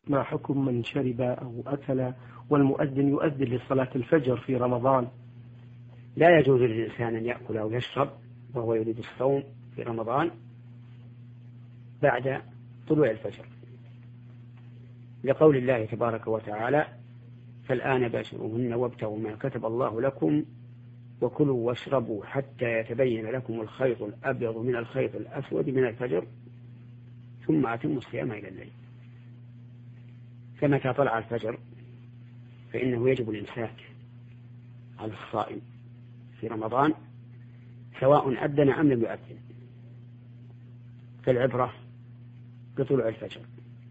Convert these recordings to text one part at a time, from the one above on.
ما حكم من شرب أو أكل والمؤذن يؤذن لصلاة الفجر في رمضان؟ لا يجوز للإنسان أن يأكل أو يشرب وهو يريد الصوم في رمضان بعد طلوع الفجر، لقول الله تبارك وتعالى: فالآن باشروهن وابتغوا ما كتب الله لكم وكلوا واشربوا حتى يتبين لكم الخيط الأبيض من الخيط الأسود من الفجر ثم أتموا الصيام إلى الليل. فمتى طلع الفجر فإنه يجب الإمساك على الصائم في رمضان سواء أذن أم لم يؤذن، فالعبرة بطلوع الفجر،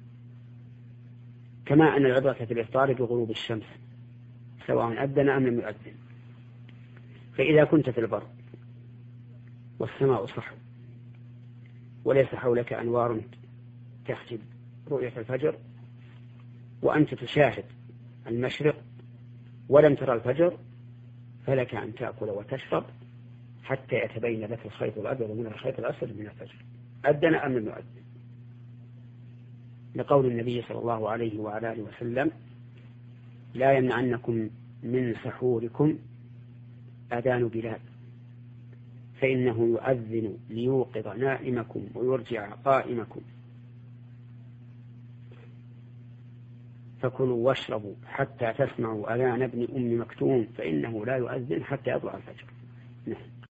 كما أن العبرة في الإفطار بغروب الشمس سواء أذن أم لم يؤذن. فإذا كنت في البر والسماء صحو وليس حولك أنوار تحجب رؤية الفجر وأنت تشاهد المشرق ولم ترى الفجر، فلك أن تأكل وتشرب حتى يتبين لك الخيط الأبيض من الخيط الأسود من الفجر أذن أم لم يؤذن، لقول النبي صلى الله عليه وعلى آله وسلم: لا يمنعنكم من سحوركم أذان بلال فإنه يؤذن ليوقظ نائمكم ويرجع قائمكم، فكلوا واشربوا حتى تسمعوا أذان ابن أم مكتوم فإنه لا يؤذن حتى يطلع الفجر.